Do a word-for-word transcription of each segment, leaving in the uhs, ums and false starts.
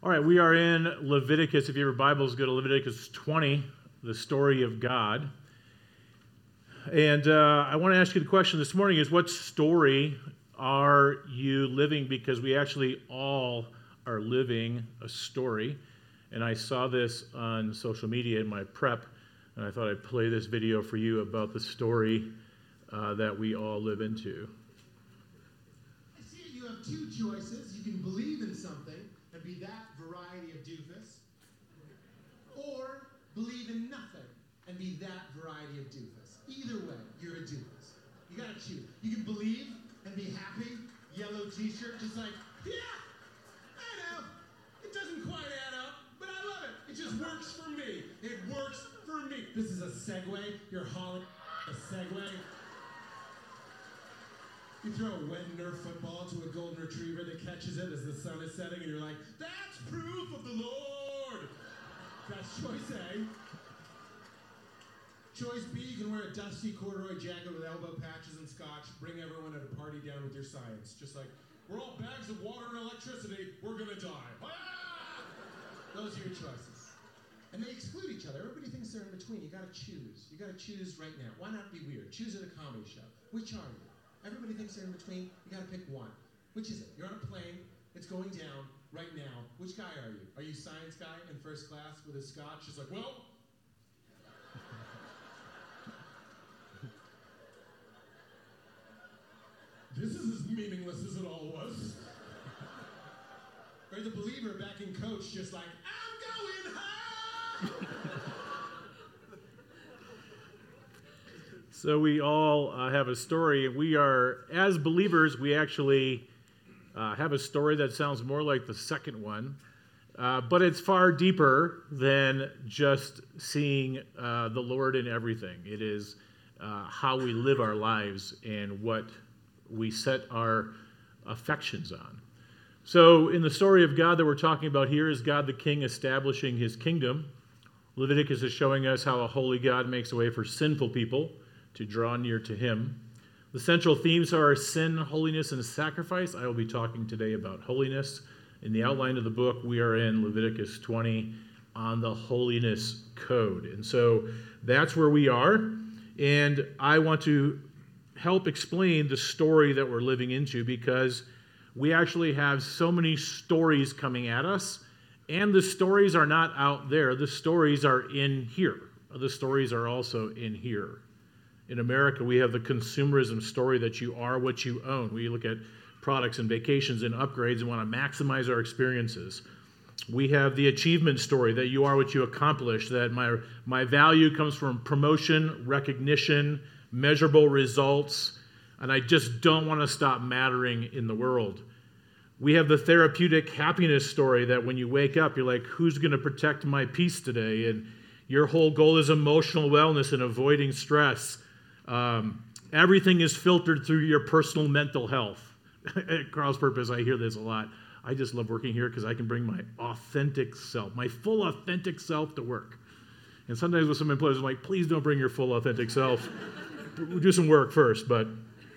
All right, we are in Leviticus. If you have your Bibles, go to Leviticus twenty, the story of God. And uh, I want to ask you the question this morning is, what story are you living? Because we actually all are living a story. And I saw this on social media in my prep, and I thought I'd play this video for you about the story uh, that we all live into. I see you have two choices. You can believe in something and be that variety of doofus, or believe in nothing and be that variety of doofus. Either way, you're a doofus. You gotta choose. You can believe and be happy, yellow t-shirt, just like, yeah, I know, it doesn't quite add up, but I love it. It just works for me. It works for me. This is a segue. You're hauling a segue. You throw a wet Nerf football to a golden retriever that catches it as the sun is setting, and you're like, that's proof of the Lord. That's choice A. Choice B, you can wear a dusty corduroy jacket with elbow patches and scotch, bring everyone at a party down with your science. Just like, we're all bags of water and electricity, we're gonna die. Ah! Those are your choices. And they exclude each other. Everybody thinks they're in between. You gotta choose. You gotta choose right now. Why not be weird? Choose at a comedy show. Which are you? Everybody thinks they're in between. You gotta pick one. Which is it? You're on a plane. It's going down right now. Which guy are you? Are you science guy in first class with his scotch? Just like, well... this is as meaningless as it all was. Or the believer back in coach just like, I'm going home! So we all uh, have a story. We are, as believers, we actually uh, have a story that sounds more like the second one, uh, but it's far deeper than just seeing uh, the Lord in everything. It is uh, how we live our lives and what we set our affections on. So in the story of God that we're talking about here is God the King establishing his kingdom. Leviticus is showing us how a holy God makes a way for sinful people to draw near to him. The central themes are sin, holiness, and sacrifice. I will be talking today about holiness. In the outline of the book, we are in Leviticus twenty on the holiness code. And so that's where we are. And I want to help explain the story that we're living into, because we actually have so many stories coming at us, and the stories are not out there. The stories are in here. The stories are also in here. In America, we have the consumerism story that you are what you own. We look at products and vacations and upgrades and want to maximize our experiences. We have the achievement story that you are what you accomplish, that my, my value comes from promotion, recognition, measurable results, and I just don't want to stop mattering in the world. We have the therapeutic happiness story that when you wake up, you're like, who's going to protect my peace today? And your whole goal is emotional wellness and avoiding stress. Um, everything is filtered through your personal mental health. At Carl's Purpose, I hear this a lot. I just love working here because I can bring my authentic self, my full authentic self to work. And sometimes with some employees, I'm like, please don't bring your full authentic self. We'll do some work first. But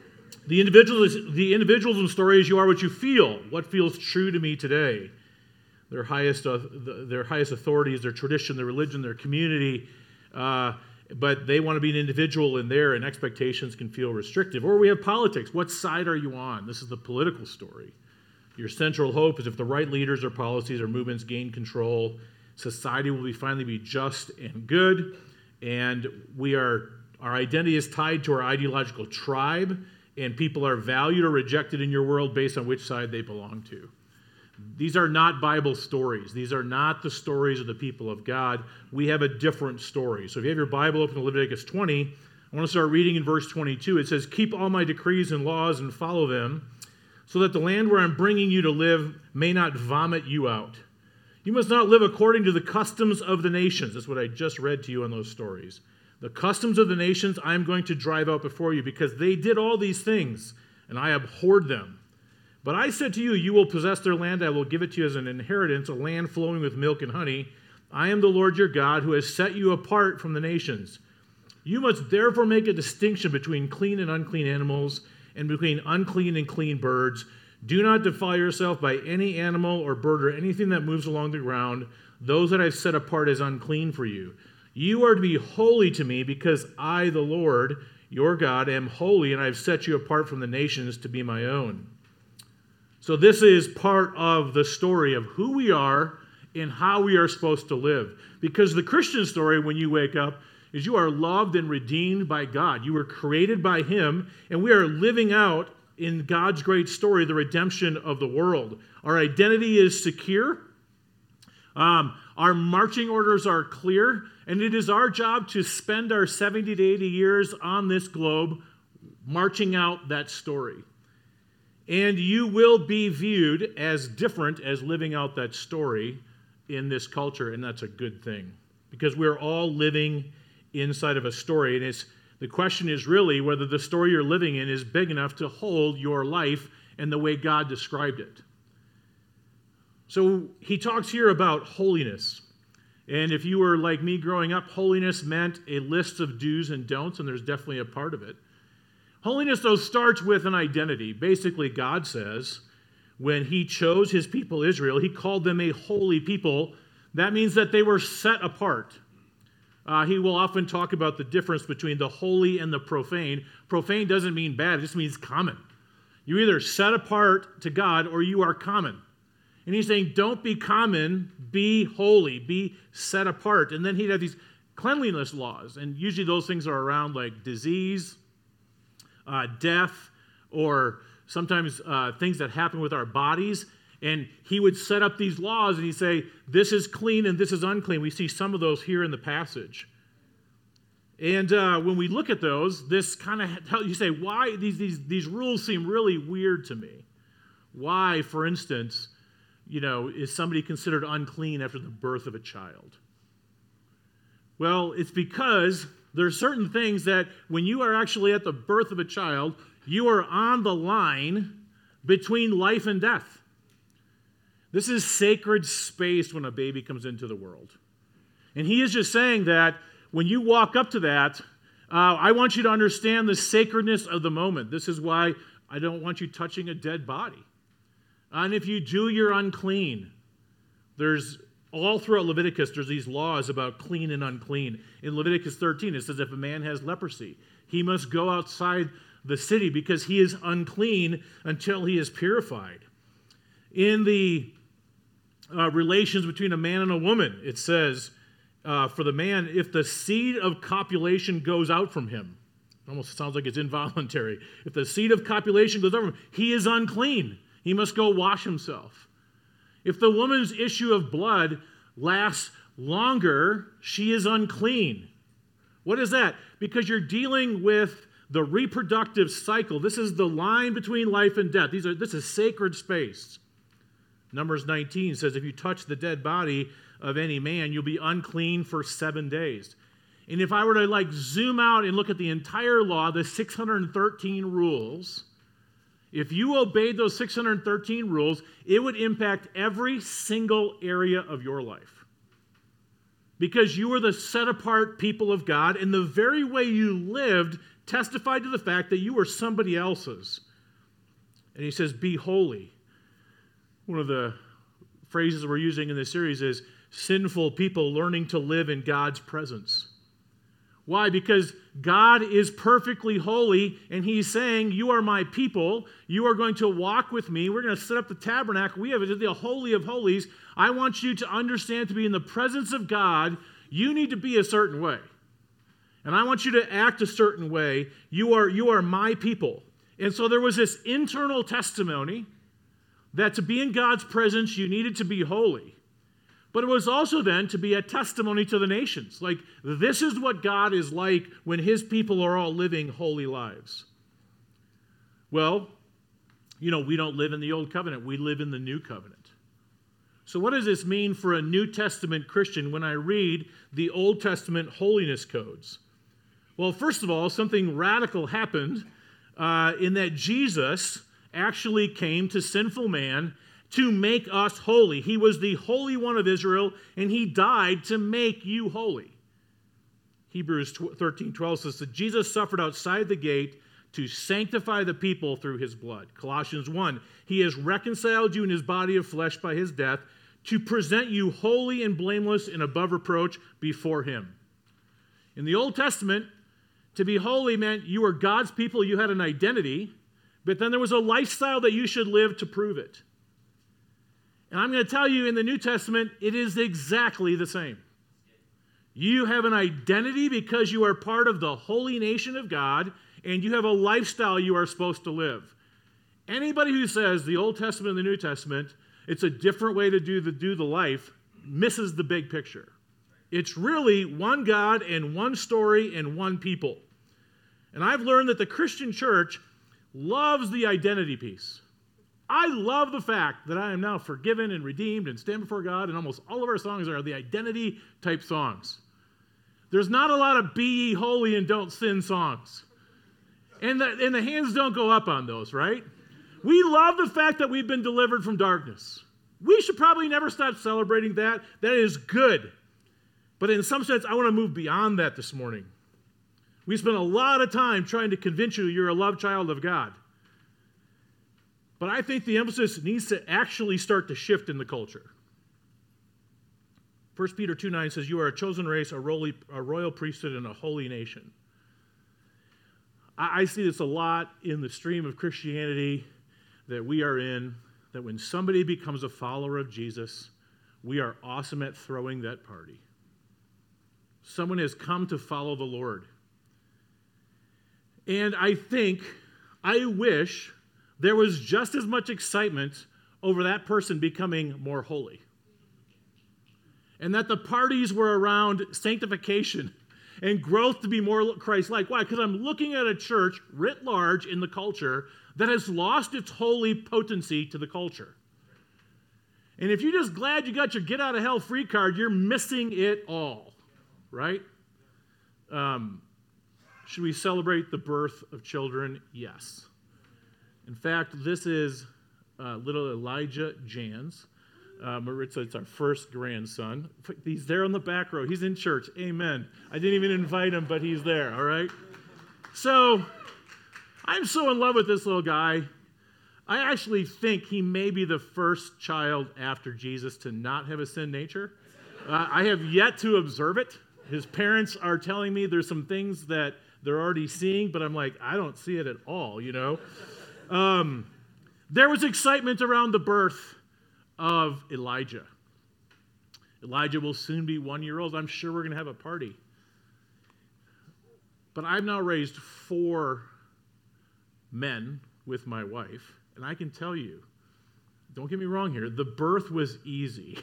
the individuals, the individualism story is you are what you feel. What feels true to me today? Their highest, uh, their highest authority is their tradition, their religion, their community. Uh, but they want to be an individual in there, and expectations can feel restrictive. Or we have politics. What side are you on? This is the political story. Your central hope is if the right leaders or policies or movements gain control, society will be finally be just and good, and we are our identity is tied to our ideological tribe, and people are valued or rejected in your world based on which side they belong to. These are not Bible stories. These are not the stories of the people of God. We have a different story. So if you have your Bible open to Leviticus twenty, I want to start reading in verse twenty-two. It says, keep all my decrees and laws and follow them, so that the land where I'm bringing you to live may not vomit you out. You must not live according to the customs of the nations. That's what I just read to you in those stories. The customs of the nations I am going to drive out before you, because they did all these things, and I abhorred them. But I said to you, you will possess their land. I will give it to you as an inheritance, a land flowing with milk and honey. I am the Lord your God, who has set you apart from the nations. You must therefore make a distinction between clean and unclean animals, and between unclean and clean birds. Do not defile yourself by any animal or bird or anything that moves along the ground, those that I've set apart as unclean for you. You are to be holy to me because I, the Lord, your God, am holy, and I've set you apart from the nations to be my own. So this is part of the story of who we are and how we are supposed to live. Because the Christian story, when you wake up, is you are loved and redeemed by God. You were created by Him, and we are living out in God's great story the redemption of the world. Our identity is secure. Um, our marching orders are clear, and it is our job to spend our seventy to eighty years on this globe marching out that story. And you will be viewed as different as living out that story in this culture, and that's a good thing because we're all living inside of a story, and it's the question is really whether the story you're living in is big enough to hold your life and the way God described it. So he talks here about holiness. And if you were like me growing up, holiness meant a list of do's and don'ts, and there's definitely a part of it. Holiness, though, starts with an identity. Basically, God says when he chose his people Israel, he called them a holy people. That means that they were set apart. Uh, he will often talk about the difference between the holy and the profane. Profane doesn't mean bad, it just means common. You're either set apart to God or you are common. And he's saying, don't be common, be holy, be set apart. And then he'd have these cleanliness laws. And usually those things are around like disease, uh, death, or sometimes uh, things that happen with our bodies. And he would set up these laws and he'd say, this is clean and this is unclean. We see some of those here in the passage. And uh, when we look at those, this kind of, you say, why these, these, these rules seem really weird to me. Why, for instance, you know, is somebody considered unclean after the birth of a child? Well, it's because there are certain things that when you are actually at the birth of a child, you are on the line between life and death. This is sacred space when a baby comes into the world. And he is just saying that when you walk up to that, uh, I want you to understand the sacredness of the moment. This is why I don't want you touching a dead body. And if you do, you're unclean. There's, all throughout Leviticus, there's these laws about clean and unclean. In Leviticus thirteen, it says if a man has leprosy, he must go outside the city because he is unclean until he is purified. In the uh, relations between a man and a woman, it says, uh, for the man, if the seed of copulation goes out from him, it almost sounds like it's involuntary. If the seed of copulation goes out from him, he is unclean. He must go wash himself. If the woman's issue of blood lasts longer, she is unclean. What is that? Because you're dealing with the reproductive cycle. This is the line between life and death. These are, this is sacred space. Numbers nineteen says, if you touch the dead body of any man, you'll be unclean for seven days. And if I were to like zoom out and look at the entire law, the six hundred thirteen rules, if you obeyed those six hundred thirteen rules, it would impact every single area of your life. Because you were the set-apart people of God, and the very way you lived testified to the fact that you were somebody else's. And he says, be holy. One of the phrases we're using in this series is sinful people learning to live in God's presence. Why? Because God is perfectly holy, and he's saying, you are my people. You are going to walk with me. We're going to set up the tabernacle. We have the Holy of Holies. I want you to understand to be in the presence of God, you need to be a certain way. And I want you to act a certain way. You are, you are my people. And so there was this internal testimony that to be in God's presence, you needed to be holy. But it was also then to be a testimony to the nations. Like, this is what God is like when his people are all living holy lives. Well, you know, we don't live in the old covenant. We live in the new covenant. So what does this mean for a New Testament Christian when I read the Old Testament holiness codes? Well, first of all, something radical happened uh, in that Jesus actually came to sinful man to make us holy. He was the Holy One of Israel, and he died to make you holy. Hebrews thirteen twelve says that Jesus suffered outside the gate to sanctify the people through his blood. Colossians one, he has reconciled you in his body of flesh by his death to present you holy and blameless and above reproach before him. In the Old Testament, to be holy meant you were God's people, you had an identity, but then there was a lifestyle that you should live to prove it. And I'm going to tell you, in the New Testament, it is exactly the same. You have an identity because you are part of the holy nation of God, and you have a lifestyle you are supposed to live. Anybody who says the Old Testament and the New Testament, it's a different way to do the, do the life, misses the big picture. It's really one God and one story and one people. And I've learned that the Christian church loves the identity piece. I love the fact that I am now forgiven and redeemed and stand before God, and almost all of our songs are the identity type songs. There's not a lot of be ye holy and don't sin songs. And the, and the hands don't go up on those, right? We love the fact that we've been delivered from darkness. We should probably never stop celebrating that. That is good. But in some sense, I want to move beyond that this morning. We spent a lot of time trying to convince you you're a loved child of God. But I think the emphasis needs to actually start to shift in the culture. First Peter two nine says, you are a chosen race, a royal, a royal priesthood, and a holy nation. I, I see this a lot in the stream of Christianity that we are in, that when somebody becomes a follower of Jesus, we are awesome at throwing that party. Someone has come to follow the Lord. And I think, I wish, there was just as much excitement over that person becoming more holy. And that the parties were around sanctification and growth to be more Christ-like. Why? Because I'm looking at a church writ large in the culture that has lost its holy potency to the culture. And if you're just glad you got your get-out-of-hell free card, you're missing it all, right? Um, should we celebrate the birth of children? Yes. In fact, this is uh, little Elijah Jans. Uh, Maritza, it's our first grandson. He's there on the back row. He's in church. Amen. I didn't even invite him, but he's there, all right? So, I'm so in love with this little guy. I actually think he may be the first child after Jesus to not have a sin nature. Uh, I have yet to observe it. His parents are telling me there's some things that they're already seeing, but I'm like, I don't see it at all, you know? Um, there was excitement around the birth of Elijah. Elijah will soon be one year old. I'm sure we're going to have a party. But I've now raised four men with my wife, and I can tell you, don't get me wrong here, the birth was easy.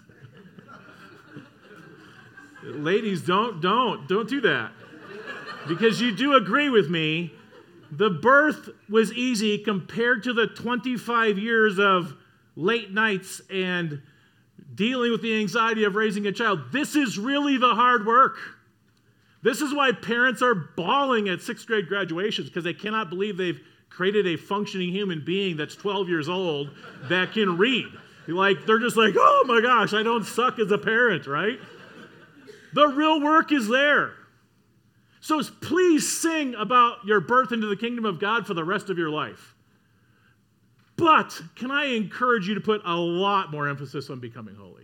Ladies, don't, don't, don't do that. Because you do agree with me, the birth was easy compared to the twenty-five years of late nights and dealing with the anxiety of raising a child. This is really the hard work. This is why parents are bawling at sixth grade graduations, because they cannot believe they've created a functioning human being that's twelve years old that can read. Like, they're just like, oh my gosh, I don't suck as a parent, right? The real work is there. So please sing about your birth into the kingdom of God for the rest of your life. But can I encourage you to put a lot more emphasis on becoming holy?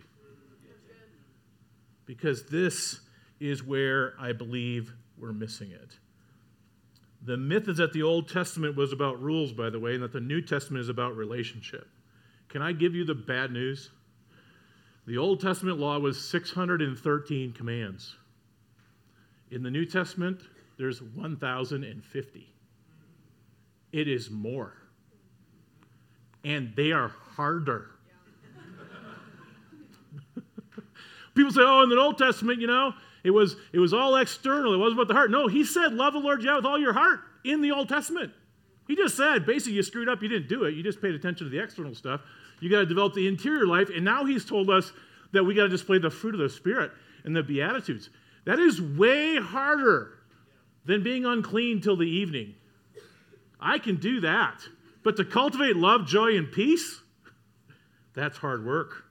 Because this is where I believe we're missing it. The myth is that the Old Testament was about rules, by the way, and that the New Testament is about relationship. Can I give you the bad news? The Old Testament law was six hundred thirteen commands. In the New Testament, there's one thousand fifty. It is more. And they are harder. People say, oh, in the Old Testament, you know, it was it was all external. It wasn't about the heart. No, he said, love the Lord your God with all your heart in the Old Testament. He just said, basically, you screwed up. You didn't do it. You just paid attention to the external stuff. You got to develop the interior life. And now he's told us that we got to display the fruit of the Spirit and the Beatitudes. That is way harder than being unclean till the evening. I can do that. But to cultivate love, joy, and peace, that's hard work.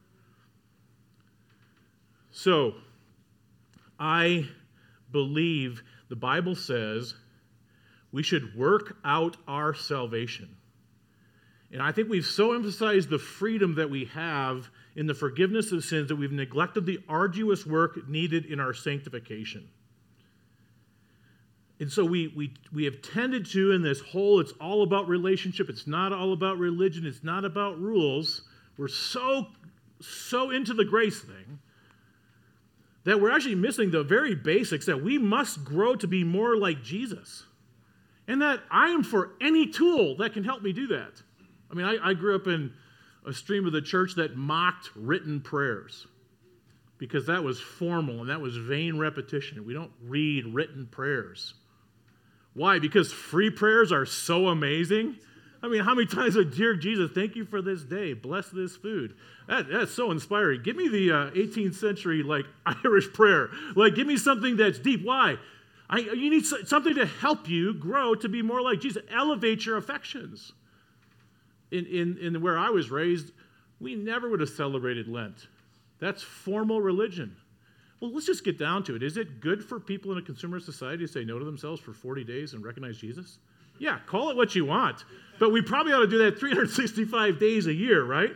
So, I believe the Bible says We should work out our salvation. And I think we've so emphasized the freedom that we have in the forgiveness of sins that we've neglected the arduous work needed in our sanctification. And so we, we, we have tended to, in this whole, it's all about relationship, it's not all about religion, it's not about rules. We're so, so into the grace thing that we're actually missing the very basics, that we must grow to be more like Jesus. And that I am for any tool that can help me do that. I mean, I, I grew up in a stream of the church that mocked written prayers because that was formal and that was vain repetition. We don't read written prayers. Why? Because free prayers are so amazing. I mean, how many times are, dear Jesus, thank you for this day, bless this food. That, that's so inspiring. Give me the uh, eighteenth century, like, Irish prayer. Like, give me something that's deep. Why? I, you need something to help you grow to be more like Jesus. Elevate your affections. In, in, in where I was raised, we never would have celebrated Lent. That's formal religion. Well, let's just get down to it. Is it good for people in a consumer society to say no to themselves for forty days and recognize Jesus? Yeah, call it what you want. But we probably ought to do that three hundred sixty-five days a year, right?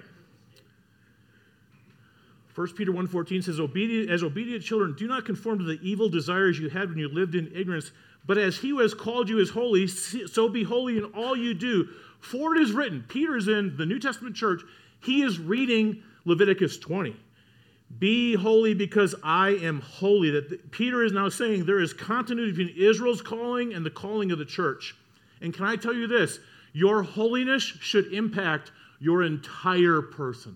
First Peter one fourteen says, obedient, as obedient children, do not conform to the evil desires you had when you lived in ignorance, but as he who has called you is holy, so be holy in all you do. For it is written, Peter's in the New Testament church, he is reading Leviticus twenty. Be holy because I am holy. That the, Peter is now saying there is continuity between Israel's calling and the calling of the church. And can I tell you this? Your holiness should impact your entire person.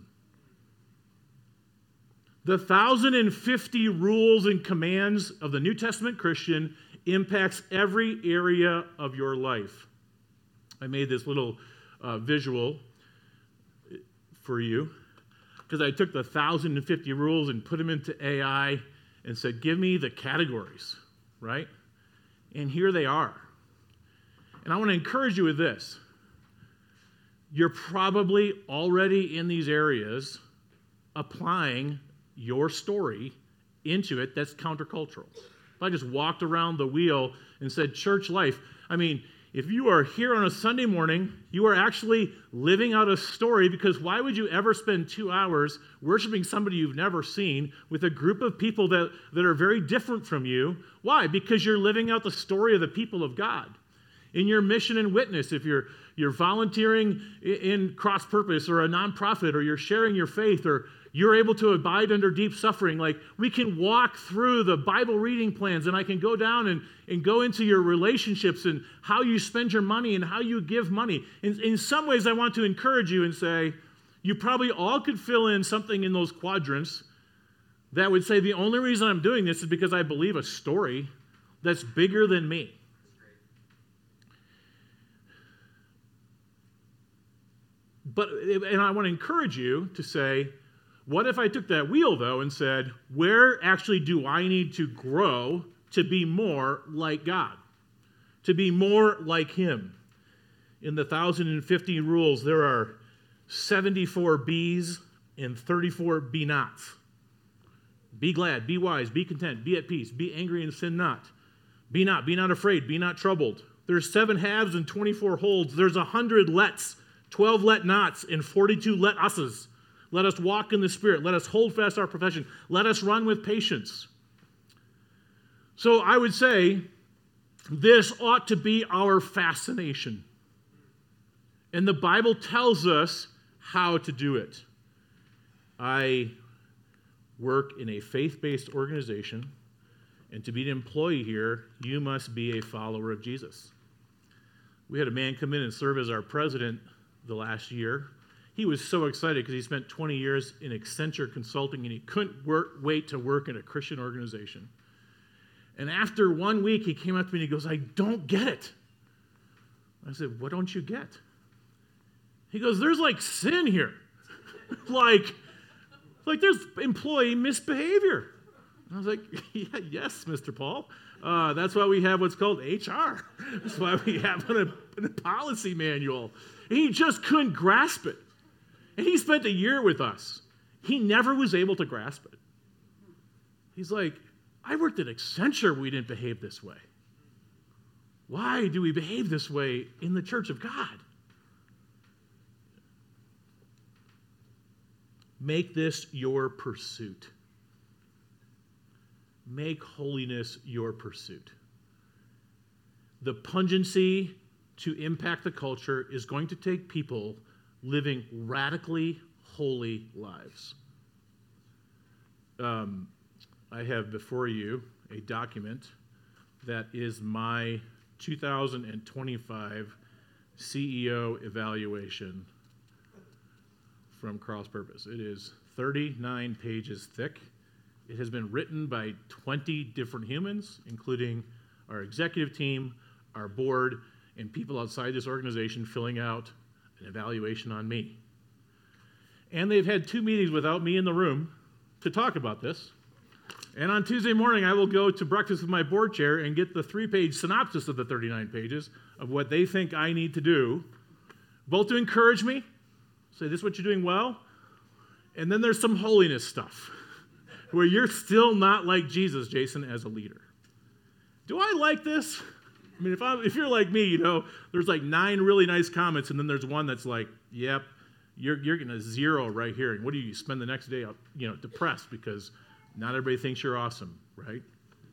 The one thousand fifty rules and commands of the New Testament Christian impacts every area of your life. I made this little uh, visual for you because I took the one thousand fifty rules and put them into A I and said, give me the categories, right? And here they are. And I want to encourage you with this. You're probably already in these areas applying your story into it that's countercultural. If I just walked around the wheel and said church life, I mean, if you are here on a Sunday morning, you are actually living out a story, because why would you ever spend two hours worshiping somebody you've never seen with a group of people that, that are very different from you? Why? Because you're living out the story of the people of God. In your mission and witness, if you're you're volunteering in Cross Purpose or a nonprofit, or you're sharing your faith, or you're able to abide under deep suffering, like we can walk through the Bible reading plans, and I can go down and, and go into your relationships and how you spend your money and how you give money. In, in some ways, I want to encourage you and say, you probably all could fill in something in those quadrants that would say the only reason I'm doing this is because I believe a story that's bigger than me. But, and I want to encourage you to say, what if I took that wheel, though, and said, where actually do I need to grow to be more like God? To be more like Him? In the one thousand fifty rules, there are seventy-four B's and thirty-four be nots. Be glad, be wise, be content, be at peace, be angry and sin not. Be not, be not afraid, be not troubled. There's seven haves and twenty-four holds. There's a hundred lets, twelve let nots, and forty-two let us's. Let us walk in the Spirit. Let us hold fast our profession. Let us run with patience. So I would say this ought to be our fascination. And the Bible tells us how to do it. I work in a faith-based organization, and to be an employee here, you must be a follower of Jesus. We had a man come in and serve as our president the last year. He was so excited because he spent twenty years in Accenture Consulting, and he couldn't work, wait to work in a Christian organization. And after one week, he came up to me and he goes, I don't get it. I said, what don't you get? He goes, there's like sin here. like, like there's employee misbehavior. I was like, yeah, yes, Mister Paul. Uh, that's why we have what's called H R. That's why we have a, a policy manual. And he just couldn't grasp it. And he spent a year with us. He never was able to grasp it. He's like, I worked at Accenture, we didn't behave this way. Why do we behave this way in the church of God? Make this your pursuit. Make holiness your pursuit. The pungency to impact the culture is going to take people living radically holy lives. Um, I have before you a document that is my two thousand twenty-five C E O evaluation from Cross Purpose. It is thirty-nine pages thick. It has been written by twenty different humans, including our executive team, our board, and people outside this organization filling out an evaluation on me. And they've had two meetings without me in the room to talk about this. And on Tuesday morning, I will go to breakfast with my board chair and get the three-page synopsis of the thirty-nine pages of what they think I need to do, both to encourage me, say, this is what you're doing well, and then there's some holiness stuff where you're still not like Jesus, Jason, as a leader. Do I like this? I mean, if, I, if you're like me, you know, there's like nine really nice comments, and then there's one that's like, yep, you're, you're getting a zero right here. And what do you spend the next day, you know, depressed because not everybody thinks you're awesome, right?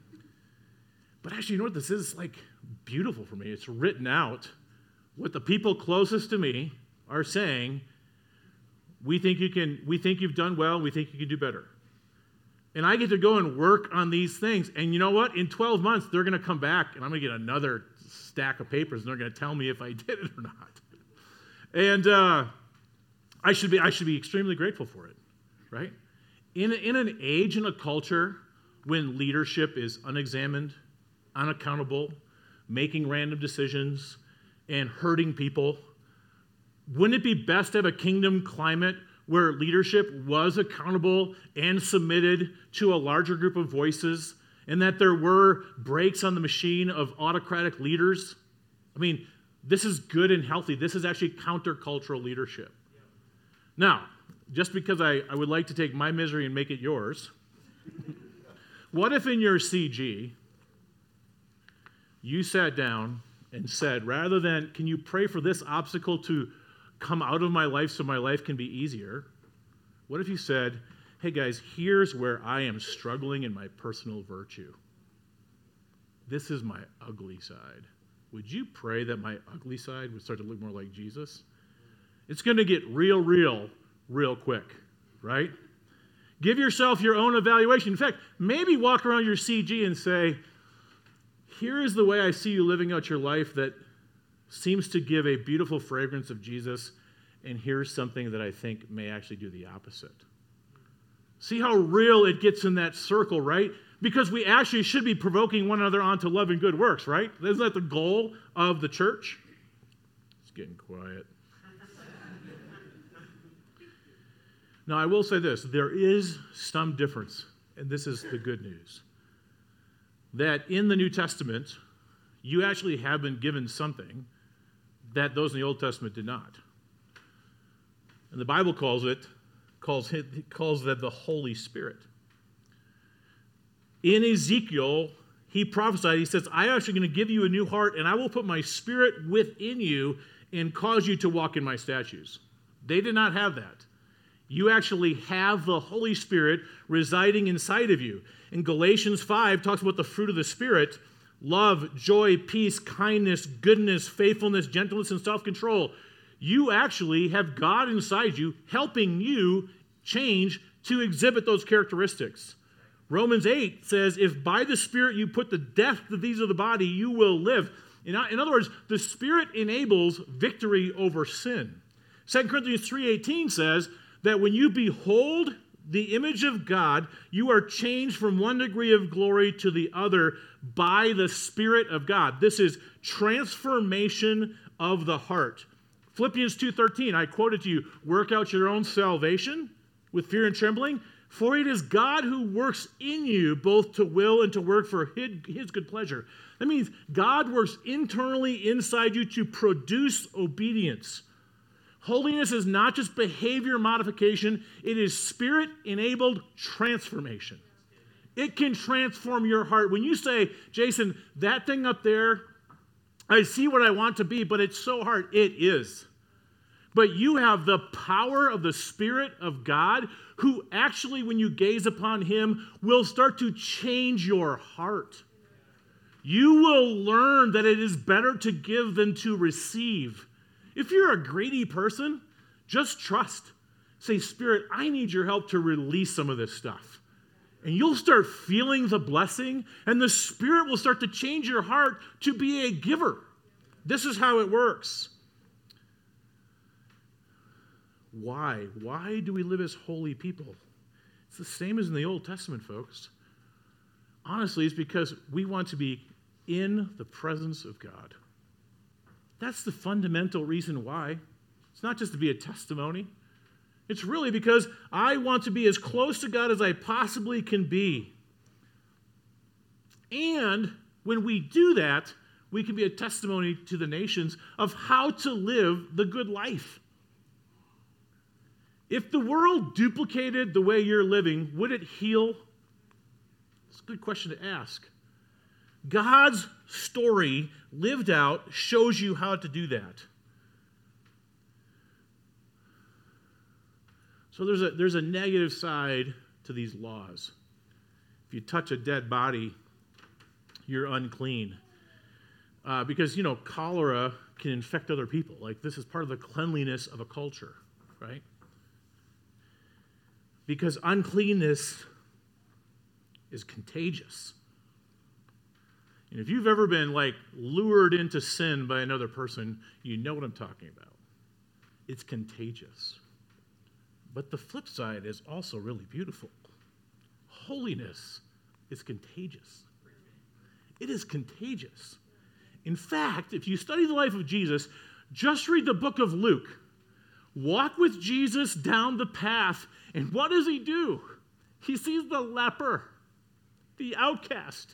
But actually, you know what this is? Like beautiful for me. It's written out what the people closest to me are saying. We think you can, we think you've done well, we think you can do better. And I get to go and work on these things. And you know what? In twelve months, they're going to come back, and I'm going to get another stack of papers, and they're going to tell me if I did it or not. And uh, I should be I should be extremely grateful for it, right? In, in an age and a culture when leadership is unexamined, unaccountable, making random decisions, and hurting people, wouldn't it be best to have a kingdom climate where leadership was accountable and submitted to a larger group of voices, and that there were brakes on the machine of autocratic leaders? I mean, this is good and healthy. This is actually countercultural leadership. Yeah. Now, just because I, I would like to take my misery and make it yours, what if in your C G, you sat down and said, rather than, can you pray for this obstacle to come out of my life so my life can be easier? What if you said, hey guys, here's where I am struggling in my personal virtue. This is my ugly side. Would you pray that my ugly side would start to look more like Jesus? It's going to get real, real, real quick, right? Give yourself your own evaluation. In fact, maybe walk around your C G and say, here is the way I see you living out your life that seems to give a beautiful fragrance of Jesus, and here's something that I think may actually do the opposite. See how real it gets in that circle, right? Because we actually should be provoking one another onto love and good works, right? Isn't that the goal of the church? It's getting quiet. Now, I will say this. There is some difference, and this is the good news, that in the New Testament, you actually have been given something that those in the Old Testament did not. And the Bible calls it, calls it, calls that the Holy Spirit. In Ezekiel, he prophesied, he says, I'm actually going to give you a new heart, and I will put my spirit within you and cause you to walk in my statutes. They did not have that. You actually have the Holy Spirit residing inside of you. In Galatians five, talks about the fruit of the Spirit: love, joy, peace, kindness, goodness, faithfulness, gentleness, and self-control. You actually have God inside you helping you change to exhibit those characteristics. Romans eight says, if by the Spirit you put to death the deeds of the body, you will live. In, in other words, the Spirit enables victory over sin. Second Corinthians three eighteen says that when you behold the image of God, you are changed from one degree of glory to the other by the Spirit of God. This is transformation of the heart. Philippians two thirteen, I quoted to you, work out your own salvation with fear and trembling, for it is God who works in you both to will and to work for his, his good pleasure. That means God works internally inside you to produce obedience. Holiness is not just behavior modification, it is Spirit-enabled transformation. It can transform your heart. When you say, Jason, that thing up there, I see what I want to be, but it's so hard. It is. But you have the power of the Spirit of God who actually, when you gaze upon him, will start to change your heart. You will learn that it is better to give than to receive. If you're a greedy person, just trust. Say, Spirit, I need your help to release some of this stuff. And you'll start feeling the blessing, and the Spirit will start to change your heart to be a giver. This is how it works. Why? Why do we live as holy people? It's the same as in the Old Testament, folks. Honestly, it's because we want to be in the presence of God. That's the fundamental reason why. It's not just to be a testimony. It's really because I want to be as close to God as I possibly can be. And when we do that, we can be a testimony to the nations of how to live the good life. If the world duplicated the way you're living, would it heal? It's a good question to ask. God's story lived out shows you how to do that. So there's a, there's a negative side to these laws. If you touch a dead body, you're unclean. Uh, because, you know, cholera can infect other people. Like, this is part of the cleanliness of a culture, right? Because uncleanness is contagious. And if you've ever been, like, lured into sin by another person, you know what I'm talking about. It's contagious. But the flip side is also really beautiful. Holiness is contagious. It is contagious. In fact, if you study the life of Jesus, just read the book of Luke. Walk with Jesus down the path, and what does he do? He sees the leper, the outcast.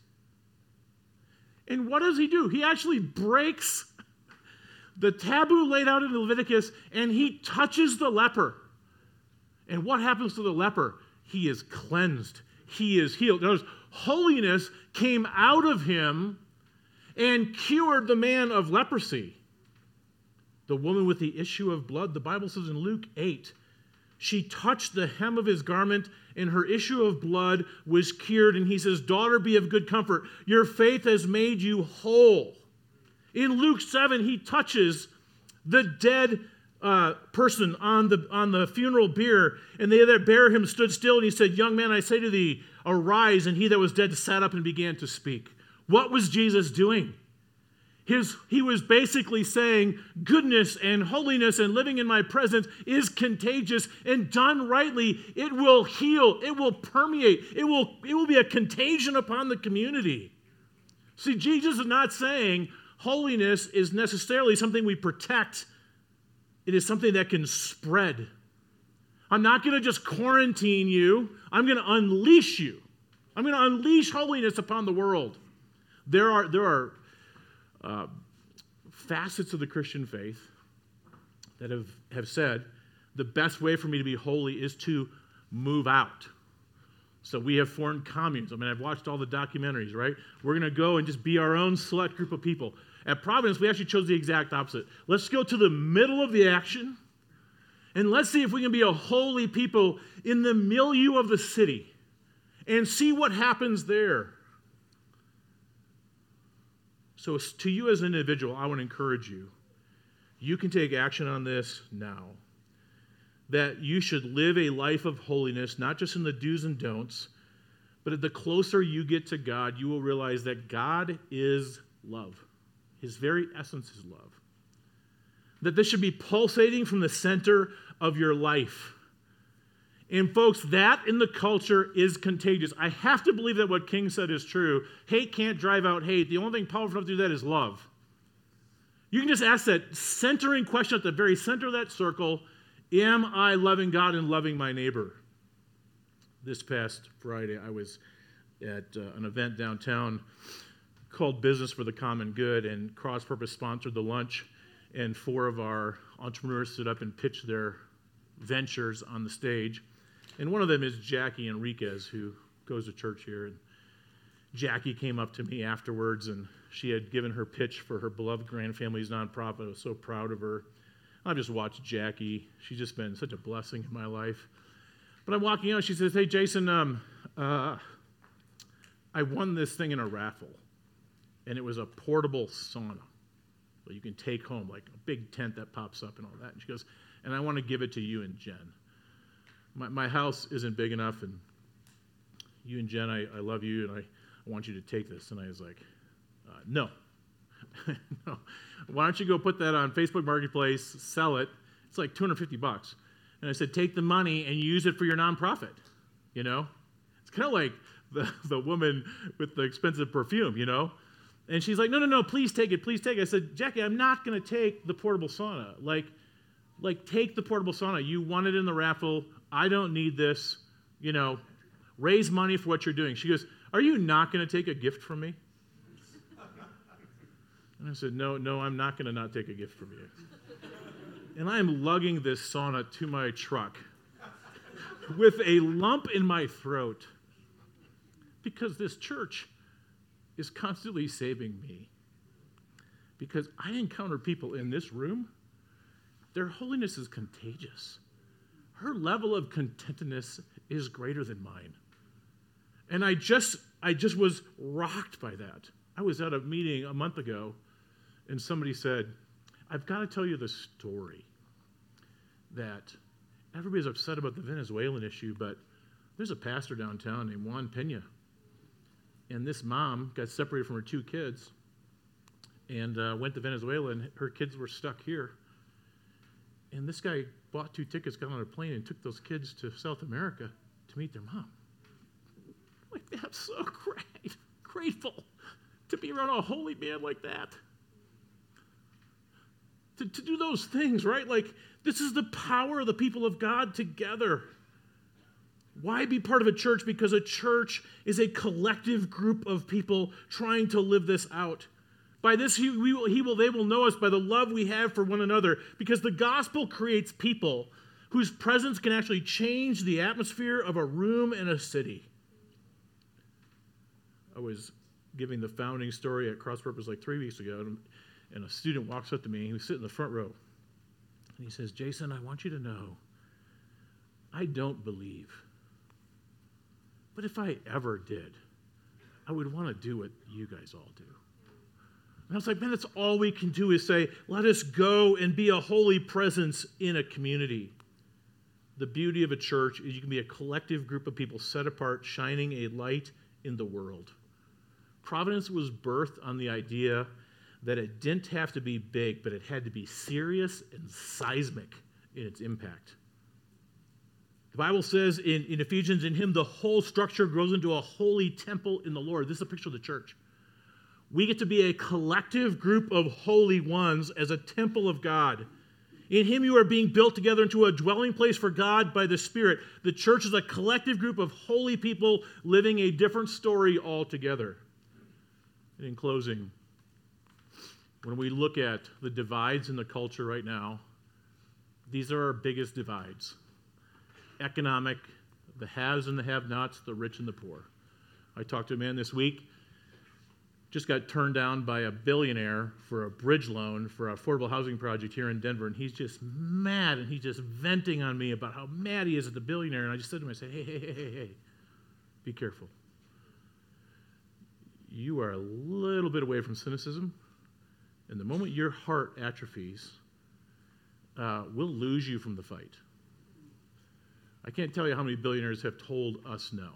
And what does he do? He actually breaks the taboo laid out in Leviticus, and he touches the leper. And what happens to the leper? He is cleansed. He is healed. Notice, holiness came out of him and cured the man of leprosy. The woman with the issue of blood, the Bible says in Luke eight, she touched the hem of his garment, and her issue of blood was cured. And he says, daughter, be of good comfort. Your faith has made you whole. In Luke seven, he touches the dead Uh, person on the on the funeral bier, and they that bare him stood still, and he said, young man, I say to thee, arise. And he that was dead sat up and began to speak. What was Jesus doing? His, he was basically saying, goodness and holiness and living in my presence is contagious, and done rightly, it will heal, it will permeate, it will, it will be a contagion upon the community. See, Jesus is not saying holiness is necessarily something we protect. It is something that can spread. I'm not going to just quarantine you. I'm going to unleash you. I'm going to unleash holiness upon the world. There are, there are uh, facets of the Christian faith that have, have said the best way for me to be holy is to move out. So we have formed communes. I mean, I've watched all the documentaries, right? We're going to go and just be our own select group of people. At Providence, we actually chose the exact opposite. Let's go to the middle of the action, and let's see if we can be a holy people in the milieu of the city and see what happens there. So to you as an individual, I want to encourage you. You can take action on this now. That you should live a life of holiness, not just in the do's and don'ts, but the closer you get to God, you will realize that God is love. His very essence is love. That this should be pulsating from the center of your life. And folks, that in the culture is contagious. I have to believe that what King said is true. Hate can't drive out hate. The only thing powerful enough to do that is love. You can just ask that centering question at the very center of that circle, am I loving God and loving my neighbor? This past Friday, I was at uh, an event downtown called Business for the Common Good, and Cross Purpose sponsored the lunch, and four of our entrepreneurs stood up and pitched their ventures on the stage. And one of them is Jackie Enriquez, who goes to church here. And, Jackie came up to me afterwards, and she had given her pitch for her beloved Grandfamily's nonprofit. I was so proud of her. I've just watched Jackie. She's just been such a blessing in my life. But I'm walking out, she says, hey, Jason, um, uh, I won this thing in a raffle, and it was a portable sauna that you can take home, like a big tent that pops up and all that. And she goes, and I want to give it to you and Jen. My, my house isn't big enough, and you and Jen, I, I love you, and I, I want you to take this. And I was like, uh, no. no. Why don't you go put that on Facebook Marketplace, sell it? It's like two hundred fifty bucks. And I said, take the money and use it for your nonprofit, you know? It's kind of like the, the woman with the expensive perfume, you know? And she's like, no, no, no, please take it, please take it. I said, Jackie, I'm not going to take the portable sauna. Like, like, take the portable sauna. You won it in the raffle. I don't need this. You know, raise money for what you're doing. She goes, are you not going to take a gift from me? And I said, no, no, I'm not going to not take a gift from you. And I am lugging this sauna to my truck with a lump in my throat because this church is constantly saving me. Because I encounter people in this room, their holiness is contagious. Her level of contentedness is greater than mine. And I just, I just was rocked by that. I was at a meeting a month ago, and somebody said, I've got to tell you the story that everybody's upset about the Venezuelan issue, but there's a pastor downtown named Juan Pena. And this mom got separated from her two kids and uh, went to Venezuela, and her kids were stuck here. And this guy bought two tickets, got on a plane, and took those kids to South America to meet their mom. Like, I'm so great, grateful to be around a holy man like that. To, to do those things, right? Like, this is the power of the people of God together. Why be part of a church? Because a church is a collective group of people trying to live this out. By this, he, we will, he will, they will know us by the love we have for one another, because the gospel creates people whose presence can actually change the atmosphere of a room and a city. I was giving the founding story at Cross Purpose like three weeks ago, and, and a student walks up to me. He was sitting in the front row, and he says, Jason, I want you to know, I don't believe. But if I ever did, I would want to do what you guys all do. And I was like, man, that's all we can do is say, let us go and be a holy presence in a community. The beauty of a church is you can be a collective group of people set apart, shining a light in the world. Providence was birthed on the idea that it didn't have to be big, but it had to be serious and seismic in its impact. The Bible says in, in Ephesians, in him the whole structure grows into a holy temple in the Lord. This is a picture of the church. We get to be a collective group of holy ones as a temple of God. In him you are being built together into a dwelling place for God by the Spirit. The church is a collective group of holy people living a different story altogether. And in closing, when we look at the divides in the culture right now, these are our biggest divides. Economic, the haves and the have-nots, the rich and the poor. I talked to a man this week, just got turned down by a billionaire for a bridge loan for an affordable housing project here in Denver, and he's just mad, and he's just venting on me about how mad he is at the billionaire, and I just said to him, I said, hey, hey, hey, hey, hey, be careful. You are a little bit away from cynicism, and the moment your heart atrophies, uh, we'll lose you from the fight. I can't tell you how many billionaires have told us no.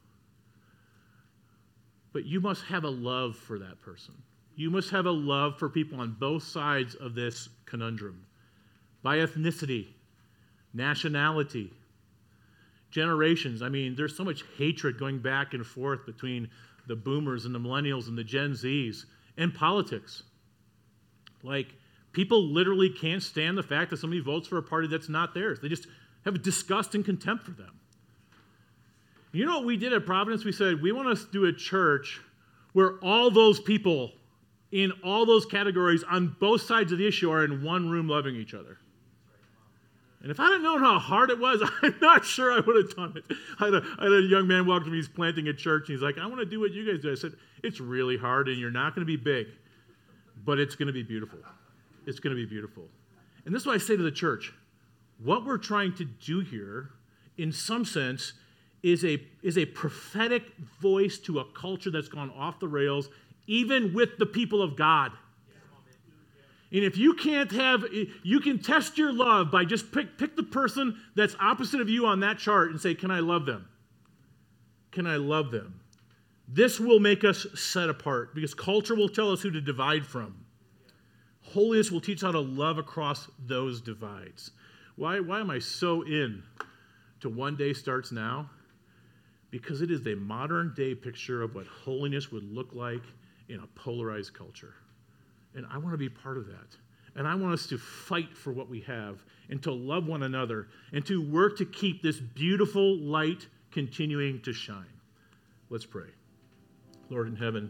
But you must have a love for that person. You must have a love for people on both sides of this conundrum. By ethnicity, nationality, generations. I mean, there's so much hatred going back and forth between the boomers and the millennials and the Gen Zs and politics. Like, people literally can't stand the fact that somebody votes for a party that's not theirs. They just have a disgust and contempt for them. You know what we did at Providence? We said, we want to do a church where all those people in all those categories on both sides of the issue are in one room loving each other. And if I hadn't known how hard it was, I'm not sure I would have done it. I had, a, I had a young man walk to me, he's planting a church, and he's like, I want to do what you guys do. I said, it's really hard, and you're not going to be big, but it's going to be beautiful. It's going to be beautiful. And this is what I say to the church. What we're trying to do here, in some sense, is a, is a prophetic voice to a culture that's gone off the rails, even with the people of God. And if you can't have, you can test your love by just pick, pick the person that's opposite of you on that chart and say, can I love them? Can I love them? This will make us set apart because culture will tell us who to divide from. Holiness will teach how to love across those divides. Why, why am I so in to One Day Starts Now? Because it is a modern day picture of what holiness would look like in a polarized culture. And I want to be part of that. And I want us to fight for what we have and to love one another and to work to keep this beautiful light continuing to shine. Let's pray. Lord in heaven,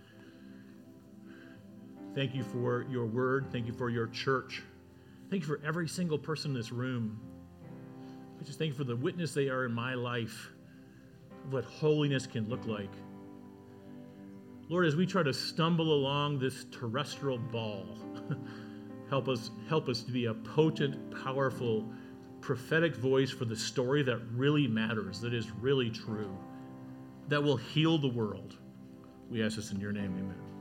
thank you for your word. Thank you for your church. Thank you for every single person in this room. I just thank you for the witness they are in my life of what holiness can look like. Lord, as we try to stumble along this terrestrial ball, help us, help us to be a potent, powerful, prophetic voice for the story that really matters, that is really true, that will heal the world. We ask this in your name, amen.